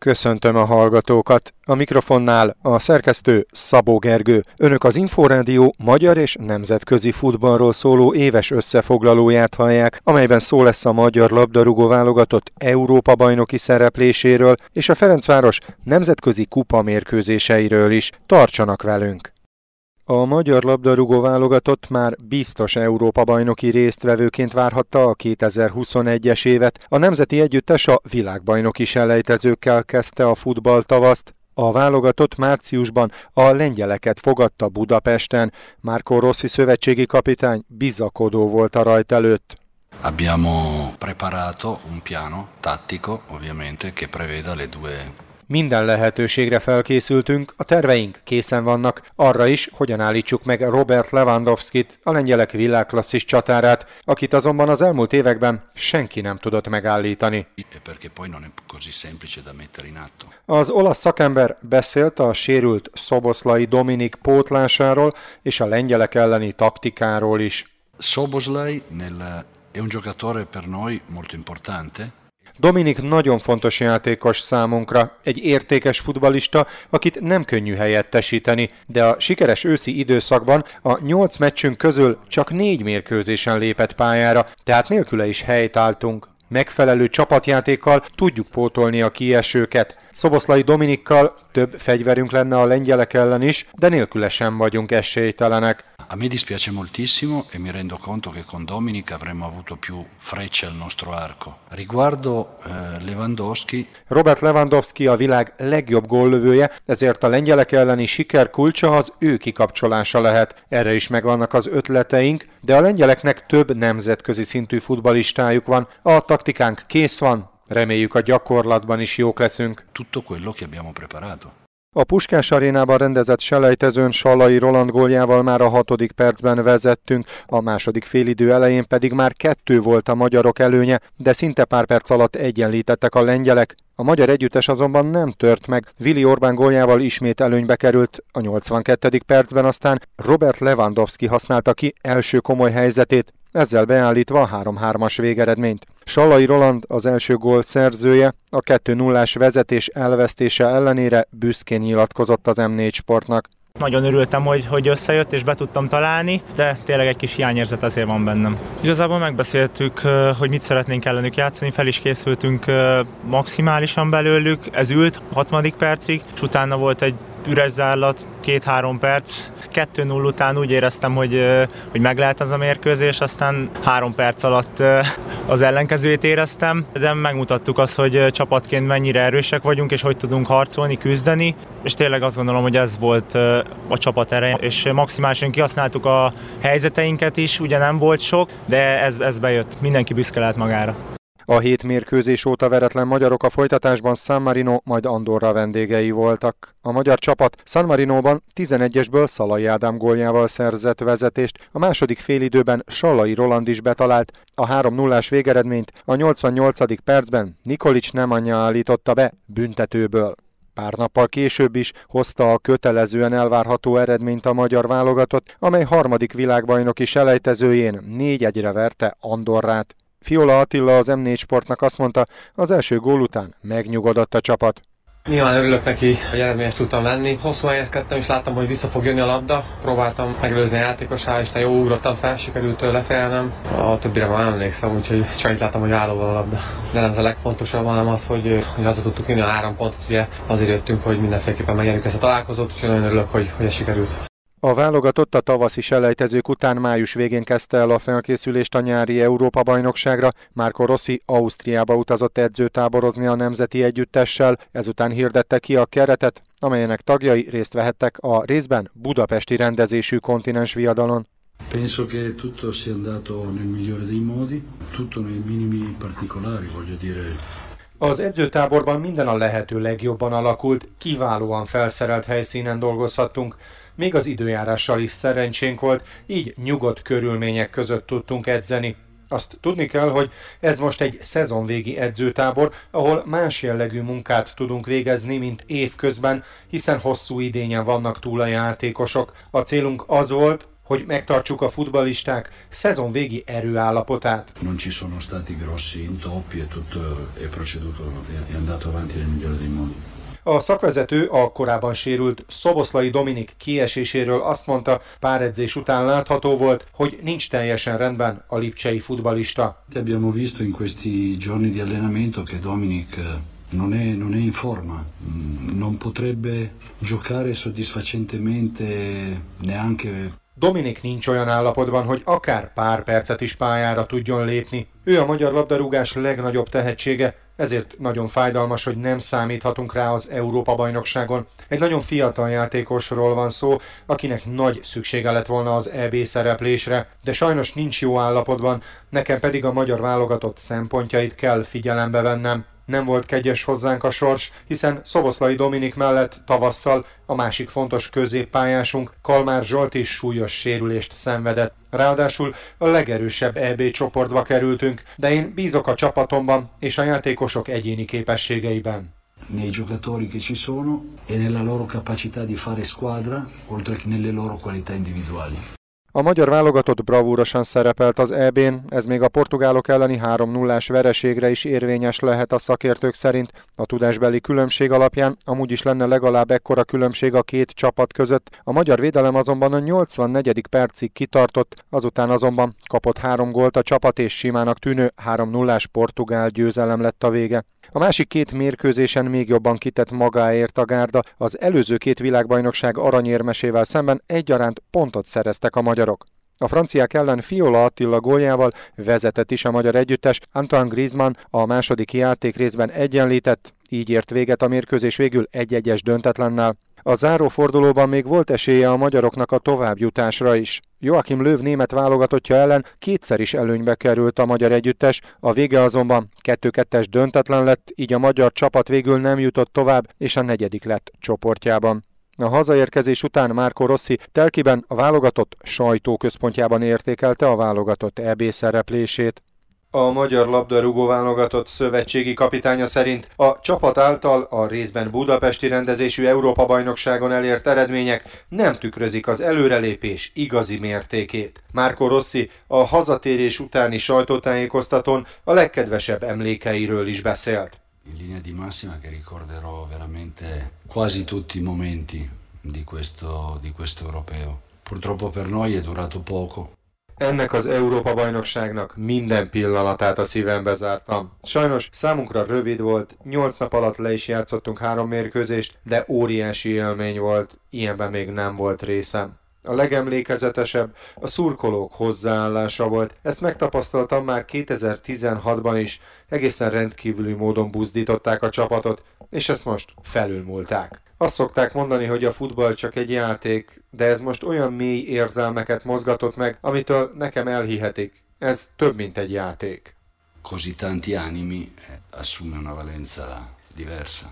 Köszöntöm a hallgatókat! A mikrofonnál a szerkesztő Szabó Gergő. Önök az Inforádió magyar és nemzetközi futballról szóló éves összefoglalóját hallják, amelyben szó lesz a magyar labdarúgó válogatott Európa-bajnoki szerepléséről és a Ferencváros nemzetközi kupa mérkőzéseiről is. Tartsanak velünk! A magyar labdarúgó válogatott már biztos Európa-bajnoki résztvevőként várhatta a 2021-es évet. A nemzeti együttes a világbajnoki selejtezőkkel kezdte a futballtavaszt. A válogatott márciusban a lengyeleket fogadta Budapesten. Marco Rossi szövetségi kapitány bizakodó volt a rajt előtt. Abbiamo preparato un piano tattico, ovviamente, che preveda le due. Minden lehetőségre felkészültünk, a terveink készen vannak, arra is, hogyan állítsuk meg Robert Lewandowskit, a lengyelek világklasszis csatárát, akit azonban az elmúlt években senki nem tudott megállítani. Az olasz szakember beszélt a sérült Szoboszlai Dominik pótlásáról és a lengyelek elleni taktikáról is. Szoboszlai è un giocatore per noi molto importante. Dominik nagyon fontos játékos számunkra, egy értékes futballista, akit nem könnyű helyettesíteni, de a sikeres őszi időszakban a 8 meccsünk közül csak 4 mérkőzésen lépett pályára, tehát nélküle is helytálltunk. Megfelelő csapatjátékkal tudjuk pótolni a kiesőket. Szoboszlai Dominikkal több fegyverünk lenne a lengyelek ellen is, de nélküle sem vagyunk esélytelenek. A me dispiace moltissimo e mi rendo conto che con Dominic avremmo avuto più frecce al nostro arco. Riguardo Lewandowski. Robert Lewandowski a világ legjobb góllövője, ezért a lengyelek elleni siker kulcsa az ő kikapcsolása lehet. Erre is megvannak az ötleteink, de a lengyeleknek több nemzetközi szintű futballistájuk van, a taktikánk kész van. Reméljük, a gyakorlatban is jók leszünk. Tutto quello che abbiamo preparato. A Puskás arénában rendezett selejtezőn Sallai Roland góljával már a 6. percben vezettünk, a második félidő elején pedig már 2 volt a magyarok előnye, de szinte pár perc alatt egyenlítettek a lengyelek. A magyar együttes azonban nem tört meg, Willi Orbán góljával ismét előnybe került, a 82. percben aztán Robert Lewandowski használta ki első komoly helyzetét, ezzel beállítva a 3-3-as végeredményt. Sallai Roland az első gól szerzője, a 2-0-ás vezetés elvesztése ellenére büszkén nyilatkozott az M4 Sportnak. Nagyon örültem, hogy összejött és be tudtam találni, de tényleg egy kis hiányérzet azért van bennem. Igazából megbeszéltük, hogy mit szeretnénk ellenük játszani, fel is készültünk maximálisan belőlük, ez ült 60. percig, és utána volt egy üres zárlat, 2-3 perc. 2-0 után úgy éreztem, hogy meg lehet ez a mérkőzés, aztán 3 perc alatt az ellenkezőjét éreztem, de megmutattuk azt, hogy csapatként mennyire erősek vagyunk, és hogy tudunk harcolni, küzdeni, és tényleg azt gondolom, hogy ez volt a csapat ereje, és maximálisan kihasználtuk a helyzeteinket is, ugye nem volt sok, de ez bejött, mindenki büszke lehet magára. A 7 mérkőzés óta veretlen magyarok a folytatásban San Marino, majd Andorra vendégei voltak. A magyar csapat San Marinóban 11-esből Szalai Ádám góljával szerzett vezetést, a második félidőben Sallai Roland is betalált, a 3-0-ás végeredményt a 88. percben Nikolić Nemanja állította be büntetőből. Pár nappal később is hozta a kötelezően elvárható eredményt a magyar válogatott, amely 3. világbajnoki selejtezőjén 4-1-re verte Andorrát. Fiola Attila az M4 Sportnak azt mondta, az első gól után megnyugodott a csapat. Nyilván örülök neki, hogy eredményes tudtam lenni. Hosszú helyezkedtem és láttam, hogy vissza fog jönni a labda. Próbáltam megelőzni a játékos, hál' Isten jó ugrottam fel, sikerült lefejelnem. A többire már nem emlékszem, úgyhogy csak láttam, hogy állóval a labda. De nem ez a legfontosabb, hanem az, hogy haza tudtuk vinni a 3 pontot, ugye azért jöttünk, hogy mindenféleképpen megnyerjük ezt a találkozót, úgyhogy nagyon örülök, hogy ez sikerült. A válogatott a tavaszi selejtezők után május végén kezdte el a felkészülést a nyári Európa-bajnokságra. Marco Rossi Ausztriába utazott edzőtáborozni a nemzeti együttessel, ezután hirdette ki a keretet, amelyenek tagjai részt vehettek a részben budapesti rendezésű kontinens viadalon. Penso che tutto sia andato nel migliore dei modi, tutto nei minimi particolari, voglio dire. Az edzőtáborban minden a lehető legjobban alakult, kiválóan felszerelt helyszínen dolgozhattunk. Még az időjárással is szerencsénk volt, így nyugodt körülmények között tudtunk edzeni. Azt tudni kell, hogy ez most egy szezonvégi edzőtábor, ahol más jellegű munkát tudunk végezni, mint évközben, hiszen hosszú idényen vannak túl a játékosok. A célunk az volt, hogy megtartsuk a futballisták szezonvégi erőállapotát. Non ci sono stati grossi intoppi e tutto è proceduto, è andato avanti nel migliore dei modi. A szakvezető a korábban sérült Szoboszlai Dominik kieséséről azt mondta, pár edzés után látható volt, hogy nincs teljesen rendben a lipcsei futballista. Abbiamo visto in questi giorni di allenamento che Dominik non è in forma, non potrebbe giocare soddisfacentemente neanche. Dominik nincs olyan állapotban, hogy akár pár percet is pályára tudjon lépni. Ő a magyar labdarúgás legnagyobb tehetsége, ezért nagyon fájdalmas, hogy nem számíthatunk rá az Európa-bajnokságon. Egy nagyon fiatal játékosról van szó, akinek nagy szüksége lett volna az EB szereplésre, de sajnos nincs jó állapotban, nekem pedig a magyar válogatott szempontjait kell figyelembe vennem. Nem volt kegyes hozzánk a sors, hiszen Szoboszlai Dominik mellett tavasszal a másik fontos középpályásunk, Kalmár Zsolt is súlyos sérülést szenvedett. Ráadásul a legerősebb EB csoportba kerültünk, de én bízok a csapatomban és a játékosok egyéni képességeiben. Nei giocatori che ci sono e nella loro capacità di fare squadra, oltre che nelle loro qualità individuali. A magyar válogatott bravúrosan szerepelt az EB-n, ez még a portugálok elleni 3-0-ás vereségre is érvényes lehet a szakértők szerint. A tudásbeli különbség alapján amúgy is lenne legalább ekkora különbség a két csapat között. A magyar védelem azonban a 84. percig kitartott, azután azonban kapott 3 gólt a csapat, és simának tűnő 3-0-ás portugál győzelem lett a vége. A másik két mérkőzésen még jobban kitett magáért a gárda, az előző két világbajnokság aranyérmesével szemben egyaránt pontot szereztek a magyarok. A franciák ellen Fiola Attila góljával vezetett is a magyar együttes, Antoine Griezmann a második játékrészben egyenlített, így ért véget a mérkőzés végül 1-1-es döntetlennel. A záró fordulóban még volt esélye a magyaroknak a továbbjutásra is. Joachim Löw német válogatottja ellen kétszer is előnybe került a magyar együttes, a vége azonban 2-2-es döntetlen lett, így a magyar csapat végül nem jutott tovább, és a 4. lett csoportjában. A hazaérkezés után Marco Rossi Telkiben a válogatott sajtóközpontjában értékelte a válogatott EB szereplését. A magyar labdarúgó válogatott szövetségi kapitánya szerint a csapat által a részben budapesti rendezésű Európa-bajnokságon elért eredmények nem tükrözik az előrelépés igazi mértékét. Marco Rossi a hazatérés utáni sajtótájékoztatón a legkedvesebb emlékeiről is beszélt. In linea di massima che ricorderò veramente quasi tutti i momenti di questo europeo. Purtroppo per noi è durato poco. Ennek az Európa-bajnokságnak minden pillanatát a szívembe zártam. Sajnos számunkra rövid volt, 8 nap alatt le is játszottunk 3 mérkőzést, de óriási élmény volt, ilyenben még nem volt részem. A legemlékezetesebb a szurkolók hozzáállása volt, ezt megtapasztaltam már 2016-ban is, egészen rendkívüli módon buzdították a csapatot, és ezt most felülmúlták. Azt szokták mondani, hogy a futball csak egy játék, de ez most olyan mély érzelmeket mozgatott meg, amitől nekem elhihetik. Ez több, mint egy játék. Così tanti animi assume una valenza diversa.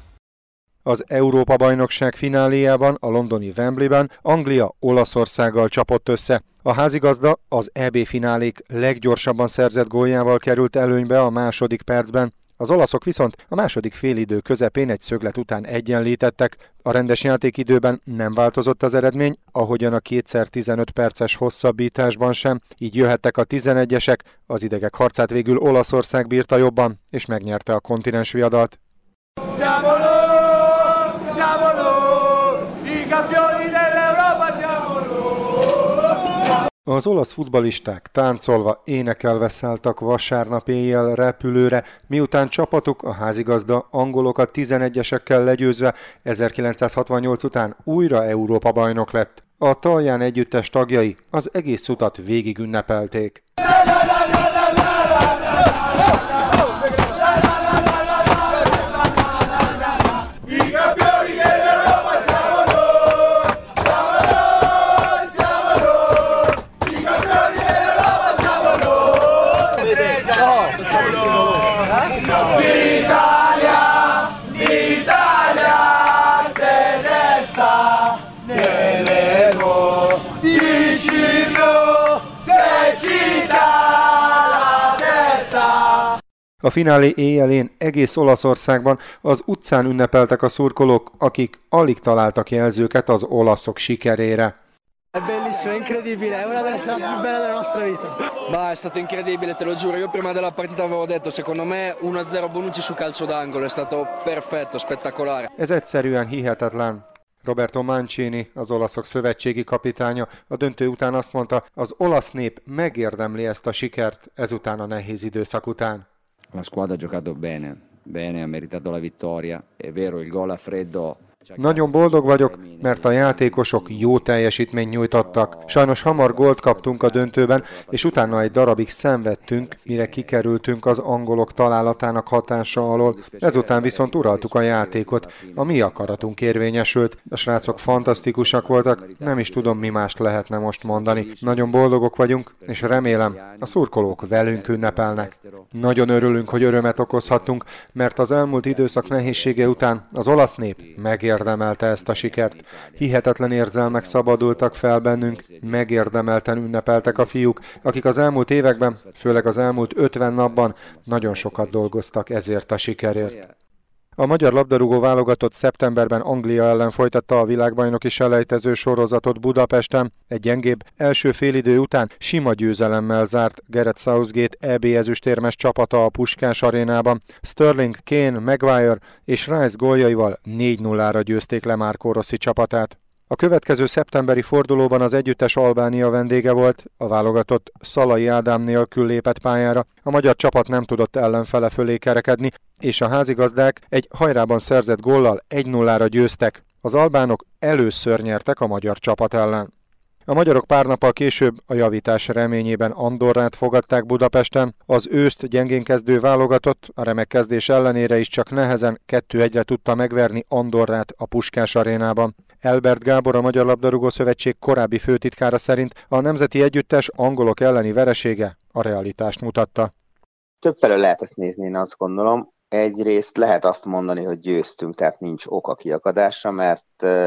Az Európa-bajnokság fináléjában, a londoni Wembleyben Anglia Olaszországgal csapott össze. A házigazda az EB finálék leggyorsabban szerzett góljával került előnybe a második percben. Az olaszok viszont a második félidő közepén egy szöglet után egyenlítettek. A rendes játékidőben nem változott az eredmény, ahogyan a 2x15 perces hosszabbításban sem, így jöhettek a 11-esek, az idegek harcát végül Olaszország bírta jobban, és megnyerte a kontinens viadalt. Az olasz futballisták táncolva, énekelve szálltak vasárnap éjjel repülőre, miután csapatuk, a házigazda angolokat 11-esekkel legyőzve 1968 után újra Európa-bajnok lett. A Talján együttes tagjai az egész utat végig ünnepelték. A finálé éjjelén egész Olaszországban az utcán ünnepeltek a szurkolók, akik alig találtak jelzőket az olaszok sikerére. È bellissimo, è incredibile, è una delle serate più belle della nostra vita. È stato incredibile, te lo giuro. Io prima della partita avevo detto, secondo me 1-0 Bonucci su calcio d'angolo, è stato perfetto, spettacolare. Ez egyszerűen hihetetlen. Roberto Mancini, az olaszok szövetségi kapitánya, a döntő után azt mondta, az olasz nép megérdemli ezt a sikert ezután a nehéz időszak után. La squadra ha giocato bene, ha meritato la vittoria. È vero, il gol a freddo. Nagyon boldog vagyok, mert a játékosok jó teljesítményt nyújtottak. Sajnos hamar gólt kaptunk a döntőben, és utána egy darabig szenvedtünk, mire kikerültünk az angolok találatának hatása alól. Ezután viszont uraltuk a játékot. A mi akaratunk érvényesült. A srácok fantasztikusak voltak, nem is tudom, mi mást lehetne most mondani. Nagyon boldogok vagyunk, és remélem, a szurkolók velünk ünnepelnek. Nagyon örülünk, hogy örömet okozhattunk, mert az elmúlt időszak nehézsége után az olasz nép megérdemelte ezt a sikert. Hihetetlen érzelmek szabadultak fel bennünk, megérdemelten ünnepeltek a fiúk, akik az elmúlt években, főleg az elmúlt 50 napban nagyon sokat dolgoztak ezért a sikerért. A magyar labdarúgó válogatott szeptemberben Anglia ellen folytatta a világbajnoki selejtező sorozatot Budapesten. Egy gyengébb első félidő után sima győzelemmel zárt Gareth Southgate EB ezüstérmes csapata a Puskás arénában. Sterling, Kane, Maguire és Rice góljaival 4-0-ra győzték le Marco Rossi csapatát. A következő szeptemberi fordulóban az együttes Albánia vendége volt, a válogatott Szalai Ádám nélkül lépett pályára, a magyar csapat nem tudott ellenfele fölé kerekedni, és a házigazdák egy hajrában szerzett góllal 1-0-ra győztek. Az albánok először nyertek a magyar csapat ellen. A magyarok pár nappal később a javítás reményében Andorrát fogadták Budapesten, az őszt gyengén kezdő válogatott a remek kezdés ellenére is csak nehezen 2-1-re tudta megverni Andorrát a Puskás arénában. Elbert Gábor, a Magyar Labdarúgó Szövetség korábbi főtitkára szerint a nemzeti együttes angolok elleni veresége a realitást mutatta. Többfelől lehet ezt nézni, én azt gondolom. Egyrészt lehet azt mondani, hogy győztünk, tehát nincs ok a kiakadásra, mert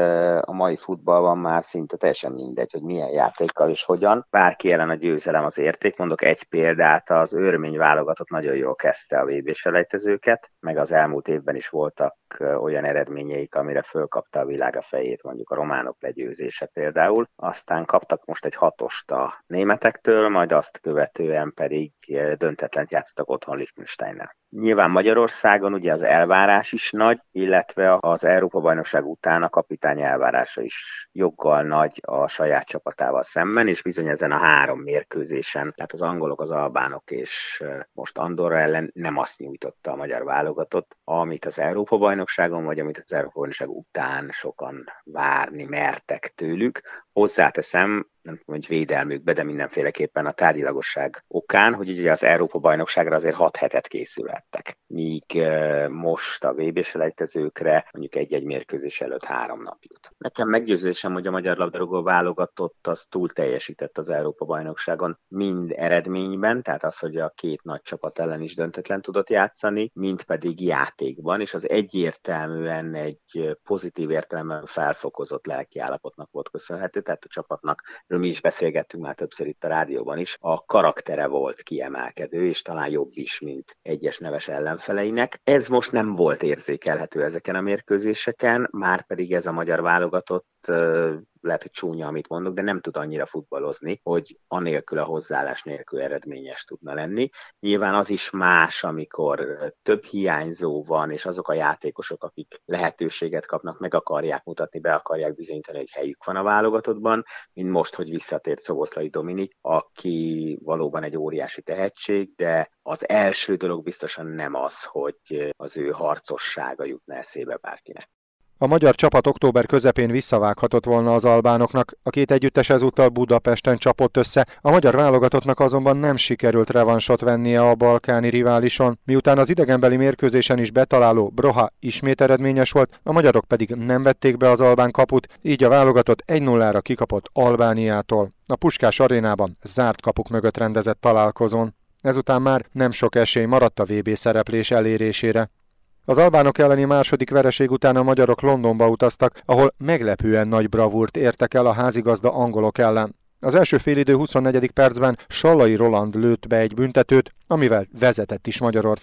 a mai futballban már szinte teljesen mindegy, hogy milyen játékkal és hogyan. Bárki ellen a győzelem az érték. Mondok egy példát, az örmény válogatott nagyon jól kezdte a VB-selejtezőket, meg az elmúlt évben is voltak olyan eredményeik, amire fölkapta a világ a fejét, mondjuk a románok legyőzése például. Aztán kaptak most egy 6-ost a németektől, majd azt követően pedig döntetlent játszottak otthon Liechtensteinnel. Nyilván Magyarországon ugye az elvárás is nagy, illetve az Európa-bajnokság után a kapitány elvárása is joggal nagy a saját csapatával szemben, és bizony ezen a 3 mérkőzésen, tehát az angolok, az albánok és most Andorra ellen nem azt nyújtotta a magyar válogatott, amit az Európa-bajnokságon, vagy amit az Európa-bajnokság után sokan várni mertek tőlük. Hozzáteszem, nem tudom, hogy védelmükbe, de mindenféleképpen a tárgyilagosság okán, hogy ugye az Európa-bajnokságra azért 6 hetet készülhettek. Míg most a VB-selejtezőkre mondjuk egy-egy mérkőzés előtt 3 nap jut. Nekem meggyőződésem, hogy a magyar labdarúgó válogatott az túl teljesített az Európa-bajnokságon mind eredményben, tehát az, hogy a 2 nagy csapat ellen is döntetlen tudott játszani, mind pedig játékban, és az egyértelműen egy pozitív értelemben felfokozott lelkiállapotnak volt köszönhető, tehát a csapatnak, mi is beszélgettünk már többször itt a rádióban is, a karaktere volt kiemelkedő, és talán jobb is, mint egyes neves ellenfeleinek. Ez most nem volt érzékelhető ezeken a mérkőzéseken, már pedig ez a magyar válogatott, lehet, hogy csúnya, amit mondok, de nem tud annyira futballozni, hogy anélkül a hozzáállás nélkül eredményes tudna lenni. Nyilván az is más, amikor több hiányzó van, és azok a játékosok, akik lehetőséget kapnak, meg akarják mutatni, be akarják bizonyítani, hogy helyük van a válogatottban, mint most, hogy visszatért Szoboszlai Dominik, aki valóban egy óriási tehetség, de az első dolog biztosan nem az, hogy az ő harcossága jutna eszébe bárkinek. A magyar csapat október közepén visszavághatott volna az albánoknak, a 2 együttes ezúttal Budapesten csapott össze, a magyar válogatottnak azonban nem sikerült revansot vennie a balkáni riválison. Miután az idegenbeli mérkőzésen is betaláló Broha ismét eredményes volt, a magyarok pedig nem vették be az albán kaput, így a válogatott 1-0-ra kikapott Albániától. A Puskás arénában zárt kapuk mögött rendezett találkozón. Ezután már nem sok esély maradt a VB szereplés elérésére. Az albánok elleni második vereség után a magyarok Londonba utaztak, ahol meglepően nagy bravúrt értek el a házigazda angolok ellen. Az első félidő 24. percben Sallai Roland lőtt be egy büntetőt, amivel vezetett is Magyarország.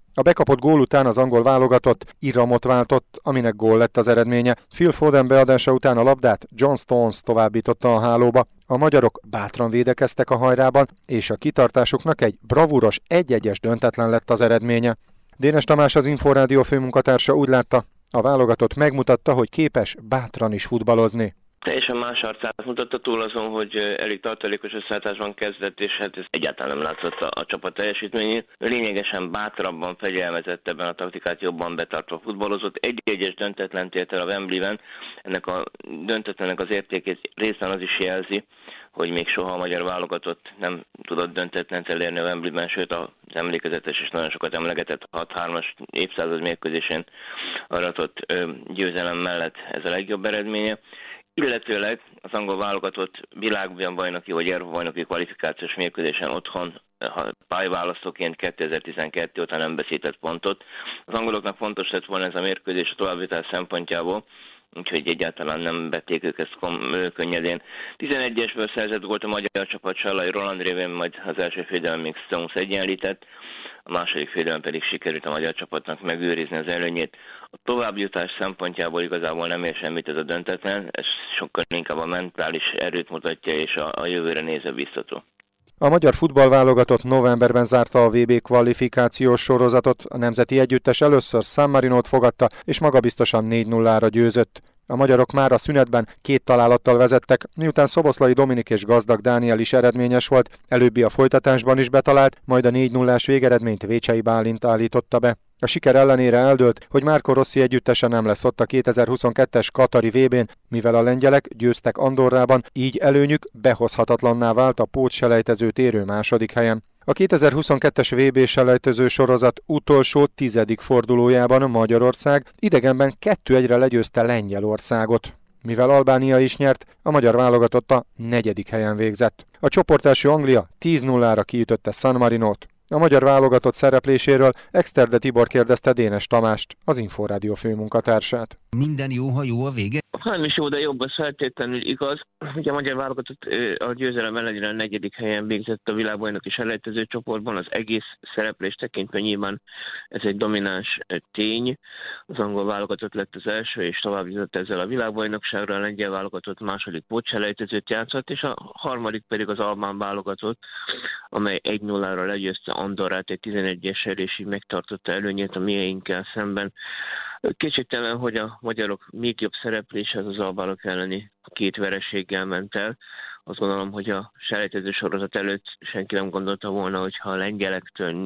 A bekapott gól után az angol válogatott iramot váltott, aminek gól lett az eredménye. Phil Foden beadása után a labdát John Stones továbbította a hálóba. A magyarok bátran védekeztek a hajrában, és a kitartásuknak egy bravúros 1-1-es döntetlen lett az eredménye. Dénes Tamás, az Inforádió főmunkatársa úgy látta, a válogatott megmutatta, hogy képes bátran is futballozni. Teljesen más arcát mutatta, túl azon, hogy elég tartalékos összeállításban kezdett, és hát ez egyáltalán nem látszott a csapat teljesítményét. Lényegesen bátrabban, fegyelmezettebben, a taktikát jobban betartva futballozott. Egy-egyes döntetlent ért el a Wembleyben. Ennek a döntetlenek az értékét részben az is jelzi, hogy még soha a magyar válogatott nem tudott döntetlent elérni a Wembleyben, sőt az emlékezetes és nagyon sokat emlegetett 6-3-as évszázad mérkőzésén aratott győzelem mellett ez a legjobb eredménye. Illetőleg az angol válogatott világbajnoki vagy Európa-bajnoki kvalifikációs mérkőzésen otthon pályválasztóként 2012 óta nem veszített pontot. Az angoloknak fontos lett volna ez a mérkőzés a továbbjutás szempontjából, úgyhogy egyáltalán nem vették ők ezt könnyedén. 11-esből szerzett gólt a magyar csapat Sallai Roland révén, majd az első félidőben még Stones egyenlített, a második félidőben pedig sikerült a magyar csapatnak megőrizni az előnyét. A továbbjutás szempontjából igazából nem ér semmit ez a döntetlen, ez sokkal inkább a mentális erőt mutatja, és a jövőre nézve biztató. A magyar futballválogatott novemberben zárta a VB kvalifikációs sorozatot, a nemzeti együttes először San Marinót fogadta, és magabiztosan 4-0-ra győzött. A magyarok már a szünetben 2 találattal vezettek, miután Szoboszlai Dominik és Gazdag Dániel is eredményes volt, előbbi a folytatásban is betalált, majd a 4-0-ás végeredményt Vécsei Bálint állította be. A siker ellenére eldőlt, hogy Marco Rossi együttese nem lesz ott a 2022-es katari VB-n, mivel a lengyelek győztek Andorrában, így előnyük behozhatatlanná vált a pótselejtezőt érő második helyen. A 2022-es VB-selejtező sorozat utolsó 10. fordulójában Magyarország idegenben 2-1-re legyőzte Lengyelországot. Mivel Albánia is nyert, a magyar válogatott a 4. helyen végzett. A csoportelső Anglia 10-0-ra kiütötte San Marinót. A magyar válogatott szerepléséről Exterde Tibor kérdezte Dénes Tamást, az Inforádió főmunkatársát. Minden jó, ha jó a vége? Nem is jó, de jobb, az feltétlenül igaz. Ugye a magyar válogatott a győzelem ellenére a 4. helyen végzett a világbajnoki selejtező csoportban, az egész szereplés tekintve nyilván ez egy domináns tény. Az angol válogatott lett az első, és tovább jutott ezzel a világbajnokságra, a lengyel válogatott második pótselejtezőt játszott, és a harmadik pedig az albán válogatott, amely 1-0-ra legyőzte Andorrát egy 11-essel, és így megtartotta előnyét a mieinkkel szemben. Kétségtelen, hogy a magyarok még jobb szereplése az albánok elleni 2 vereséggel ment el. Azt gondolom, hogy a selejtező sorozat előtt senki nem gondolta volna, hogy ha a lengyelektől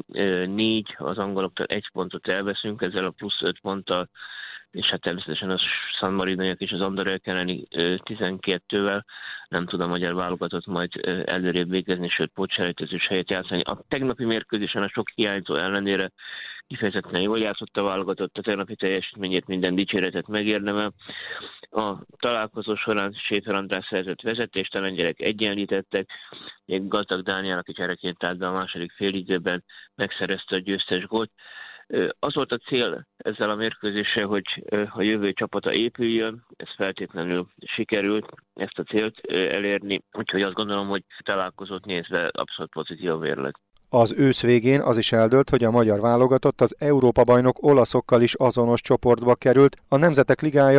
4, az angoloktól 1 pontot elveszünk, ezzel a plusz 5 ponttal, és hát természetesen a San Marinóiak és az Andorrák elleni 12-vel nem tud a magyar válogatott majd előrébb végezni, sőt pótselejtezős helyet játszani. A tegnapi mérkőzésen a sok hiányzó ellenére kifejezetten jól játszott a válogatott, a tegnapi teljesítményét minden dicséretet megérdemel. A találkozó során Schäfer András szerzett vezetést, a lengyelek egyenlítettek, még Gazdag Dániel, aki csereként állt be a második félidőben, megszerezte a győztes gólt. Az volt a cél ezzel a mérkőzéssel, hogy a jövő csapata épüljön, ez feltétlenül sikerült ezt a célt elérni, úgyhogy azt gondolom, hogy találkozót nézve abszolút pozitív a mérleg. Az ősz végén az is eldőlt, hogy a magyar válogatott az Európa-bajnok olaszokkal is azonos csoportba került a Nemzetek Ligája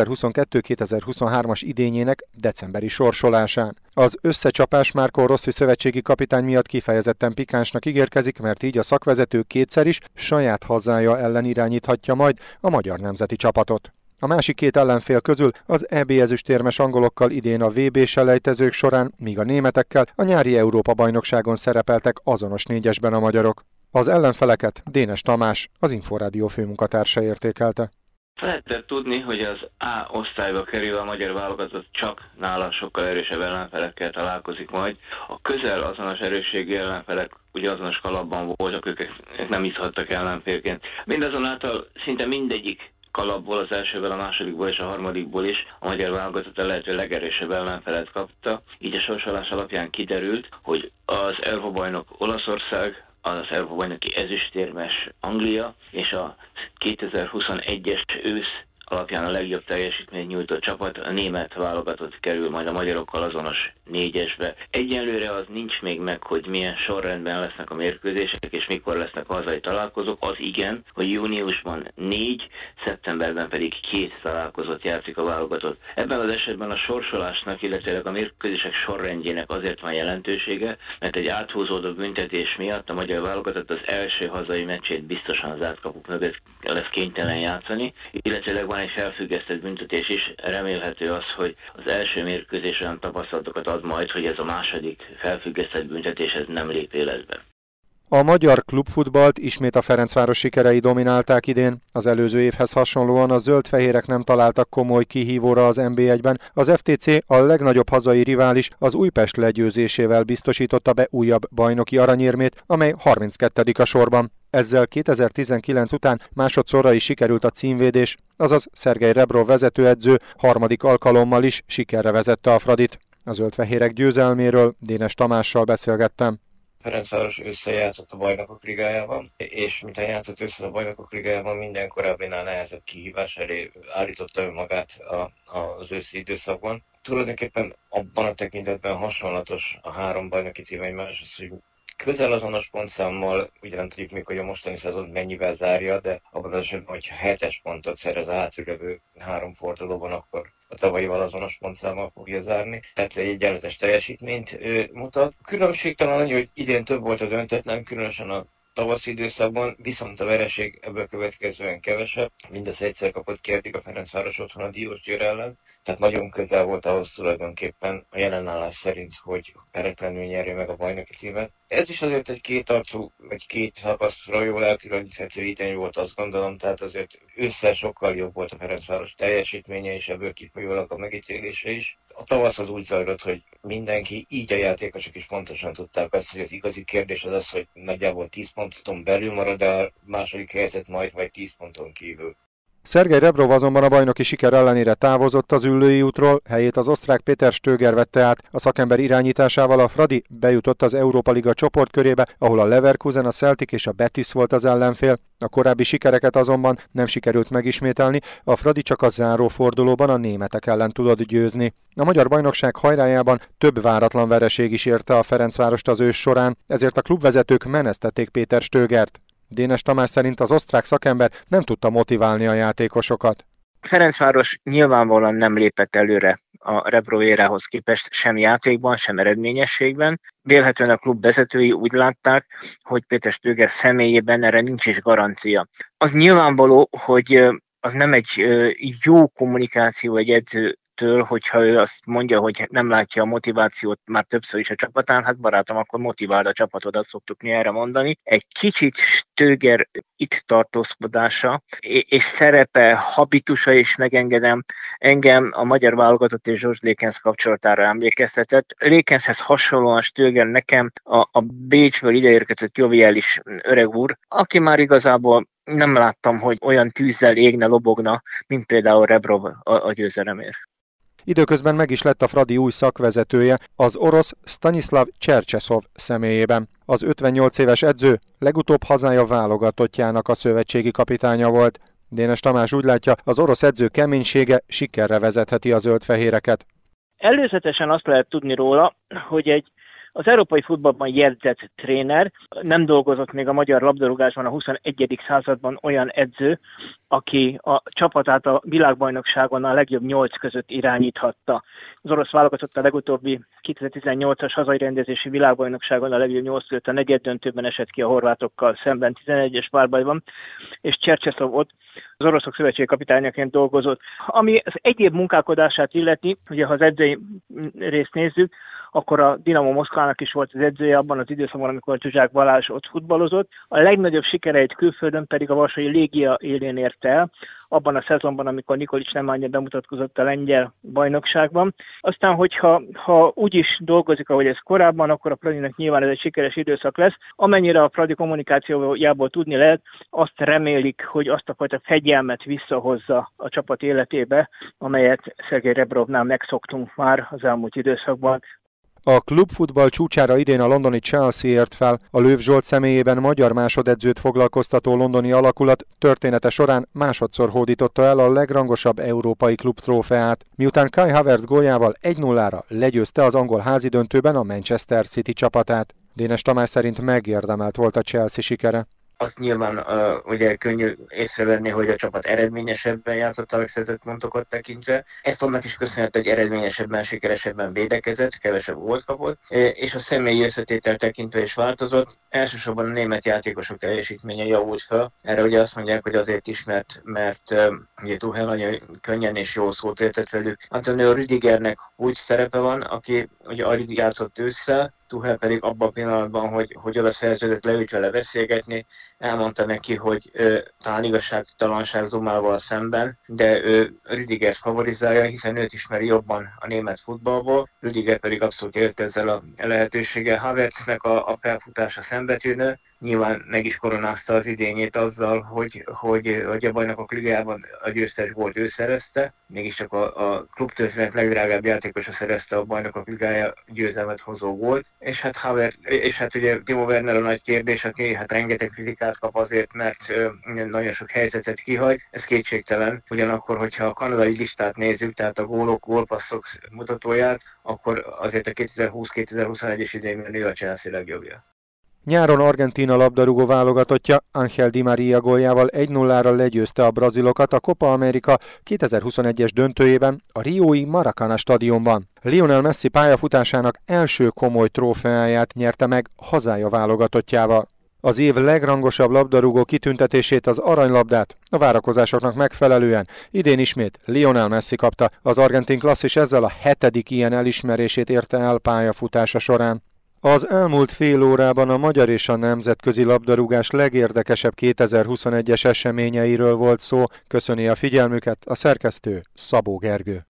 2022-2023-as idényének decemberi sorsolásán. Az összecsapás Marco Rossi szövetségi kapitány miatt kifejezetten pikánsnak ígérkezik, mert így a szakvezető kétszer is saját hazája ellen irányíthatja majd a magyar nemzeti csapatot. A másik 2 ellenfél közül az EB ezüstérmes angolokkal idén a VB-selejtezők során, míg a németekkel a nyári Európa-bajnokságon szerepeltek azonos 4-esben a magyarok. Az ellenfeleket Dénes Tamás, az Inforádió főmunkatársa értékelte. Lehetett tudni, hogy az A osztályba kerül a magyar válogatott, csak nála sokkal erősebb ellenfelekkel találkozik majd. A közel azonos erősségű ellenfelek ugye azonos kalapban voltak, ők nem iszhattak ellenfélként. Mindazonáltal szinte mindegyik kalapból, az elsőből, a másodikból és a harmadikból is a magyar válogatott a lehető legerősebb ellenfelet kapta. Így a sorsolás alapján kiderült, hogy az Európa-bajnok Olaszország, az Európa-bajnoki ezüstérmes Anglia és a 2021-es ősz alapján a legjobb teljesítményt nyújtott csapat, a német válogatott kerül majd a magyarokkal azonos 4-esbe. Egyelőre az nincs még meg, hogy milyen sorrendben lesznek a mérkőzések, és mikor lesznek a hazai találkozók. Az igen, hogy júniusban 4, szeptemberben pedig 2 találkozót játszik a válogatott. Ebben az esetben a sorsolásnak, illetve a mérkőzések sorrendjének azért van jelentősége, mert egy áthúzódó büntetés miatt a magyar válogatott az első hazai meccsét biztosan az átkapuk mögött lesz kénytelen játszani, illetve van egy felfüggesztett büntetés is. Remélhető az, hogy az első mérkőzés olyan tapasztalatokat ad majd, hogy ez a második felfüggesztett büntetés ez nem lép életbe. A magyar klubfutballt ismét a Ferencváros sikerei dominálták idén. Az előző évhez hasonlóan a zöld-fehérek nem találtak komoly kihívóra az NB1-ben. Az FTC, a legnagyobb hazai rivális, az Újpest legyőzésével biztosította be újabb bajnoki aranyérmét, amely 32. a sorban. Ezzel 2019 után másodszorra is sikerült a címvédés, azaz Szergej Rebrov vezetőedző harmadik alkalommal is sikerre vezette a Fradit. A zöld-fehérek győzelméről Dénes Tamással beszélgettem. Ferencváros összejátszott a Bajnokok Ligájában, és mintha játszott össze a Bajnokok Ligájában, minden korábbinál nehezebb kihívás elé állította önmagát az őszi időszakban. Tulajdonképpen abban a tekintetben hasonlatos a 3 bajnoki cím egymáshoz, hogy közel azonos pontszámmal, ugye nem tudjuk még, hogy a mostani szezon mennyivel zárja, de abban az esetben, hogyha 7-es pontot szerez a hátülövő 3 fordulóban, akkor a tavalyival azonos pontszámmal fogja zárni. Tehát egy egyenletes teljesítményt mutat. Különbség talán, hogy idén több volt a döntetlen, különösen a tavaszi időszakban, viszont a vereség ebből következően kevesebb. Mindez egyszer kapott ki a Ferencváros otthon a Diósgyőr ellen, tehát nagyon közel volt ahhoz tulajdonképpen a jelenállás szerint, hogy peretlenül nyerje meg a bajnoki címet. Ez is azért egy kétarcú, vagy két szakaszra jól elkülöníthető idény volt, azt gondolom, tehát azért ősszel sokkal jobb volt a Ferencváros teljesítménye, és ebből kifolyólag a megítélése is. A tavasz az úgy zajlott, hogy mindenki, így a játékosok is pontosan tudták ezt, hogy az igazi kérdés az, hogy nagyjából 10 ponton belül marad a második helyzet majd, vagy 10 ponton kívül. Szergej Rebrov azonban a bajnoki siker ellenére távozott az Üllői útról, helyét az osztrák Péter Stöger vette át. A szakember irányításával a Fradi bejutott az Európa Liga csoportkörébe, ahol a Leverkusen, a Celtic és a Betis volt az ellenfél. A korábbi sikereket azonban nem sikerült megismételni, a Fradi csak a záró fordulóban a németek ellen tudott győzni. A magyar bajnokság hajrájában több váratlan vereség is érte a Ferencvárost az ősz során, ezért a klubvezetők menesztették Péter Stögert. Dénes Tamás szerint az osztrák szakember nem tudta motiválni a játékosokat. Ferencváros nyilvánvalóan nem lépett előre a Rebrovérához képest sem játékban, sem eredményességben. Vélhetően a klub vezetői úgy látták, hogy Péter Stöger személyében erre nincs is garancia. Az nyilvánvaló, hogy az nem egy jó kommunikáció egy edzőtől, hogyha ő azt mondja, hogy nem látja a motivációt már többször is a csapatán, hát barátom, akkor motiváld a csapatot, azt szoktuk mi erre mondani. Egy kicsit Stöger itt tartózkodása és szerepe, habitusa is megengedem, engem a magyar válogatott és Zsors Lékensz kapcsolatára emlékeztetett. Lékenszhez hasonlóan Stöger nekem a Bécsből ideérkezett joviális öreg úr, aki már igazából nem láttam, hogy olyan tűzzel égne, lobogna, mint például Rebrov a győzelemért. Időközben meg is lett a Fradi új szakvezetője, az orosz Stanislav Csercseszov személyében. Az 58 éves edző legutóbb hazája válogatottjának a szövetségi kapitánya volt. Dénes Tamás úgy látja, az orosz edző keménysége sikerre vezetheti a zöld-fehéreket. Előzetesen azt lehet tudni róla, hogy az európai futballban jegyzett tréner, nem dolgozott még a magyar labdarúgásban a 21. században olyan edző, aki a csapatát a világbajnokságon a legjobb 8 között irányíthatta. Az orosz válogatott a legutóbbi 2018-as hazai rendezési világbajnokságon a legjobb 8 között a negyeddöntőben esett ki a horvátokkal szemben 11-es párbajban, és Csercseszov ott az oroszok szövetségi kapitányaként dolgozott. Ami az egyéb munkálkodását illeti, ugye ha az edzői részt nézzük, akkor a Dinamo Moszkvának is volt az edzője abban az időszakban, amikor Zsuzsák Balázs ott futballozott. A legnagyobb sikereit külföldön pedig a Varsói Légia élén érte el, abban a szezonban, amikor Nikolics Nemanja bemutatkozott a lengyel bajnokságban. Aztán, hogyha úgy is dolgozik, ahogy ez korábban, akkor a Fradinak nyilván ez egy sikeres időszak lesz. Amennyire a Fradi kommunikációjából tudni lehet, azt remélik, hogy azt a fajta fegyelmet visszahozza a csapat életébe, amelyet Szergej Rebrovnál megszoktunk már az elmúlt időszakban. A klubfutball csúcsára idén a londoni Chelsea ért fel, a Löw Zsolt személyében magyar másodedzőt foglalkoztató londoni alakulat története során másodszor hódította el a legrangosabb európai klub trófeát, miután Kai Havertz góljával 1-0-ra legyőzte az angol házidöntőben a Manchester City csapatát. Dénes Tamás szerint megérdemelt volt a Chelsea sikere. Azt nyilván ugye könnyű észrevenni, hogy a csapat eredményesebben játszott a megszerzett pontokat tekintve. Ezt annak is köszönhető, hogy eredményesebben, sikeresebben védekezett, kevesebb gólt kapott, és a személyi összetétel tekintve is változott. Elsősorban a német játékosok teljesítménye javult fel. Erre ugye azt mondják, hogy azért is, mert ugye Tuchel nagyon könnyen és jól szót értett velük. Antonio Rüdigernek úgy szerepe van, aki ugye alig játszott ősszel, Tuchel pedig abban a pillanatban, hogy oda szerződött, leült vele beszélgetni, elmondta neki, hogy talán igazságtalanság Zumával szemben, de ő Rüdigert favorizálja, hiszen őt ismeri jobban a német futballból, Rüdiger pedig abszolút élt ezzel a lehetőséggel. Havertznek a felfutása szembetűnő, nyilván meg is koronázta az idényét azzal, hogy a Bajnokok Ligájában a győztes gólt ő szerezte, mégiscsak a klubtörténet legdrágább játékosa szerezte a Bajnokok Ligája győzelmet hozó gólt, és hát ugye Timo Werner a nagy kérdés, aki hát rengeteg kritikát kap azért, mert nagyon sok helyzetet kihagy, ez kétségtelen. Ugyanakkor, hogyha a kanadai listát nézzük, tehát a gólpasszok mutatóját, akkor azért a 2020-2021-es idényben ő a Chelsea legjobbja. Nyáron Argentína labdarúgó válogatottja Ángel Di Maria góljával 1-0-ra legyőzte a brazilokat a Copa America 2021-es döntőjében a riói Maracana stadionban. Lionel Messi pályafutásának első komoly trófeáját nyerte meg hazája válogatottjával. Az év legrangosabb labdarúgó kitüntetését, az aranylabdát a várakozásoknak megfelelően idén ismét Lionel Messi kapta. Az argentin klasszis ezzel a 7. ilyen elismerését érte el pályafutása során. Az elmúlt fél órában a magyar és a nemzetközi labdarúgás legérdekesebb 2021-es eseményeiről volt szó. Köszöni a figyelmüket a szerkesztő, Szabó Gergő.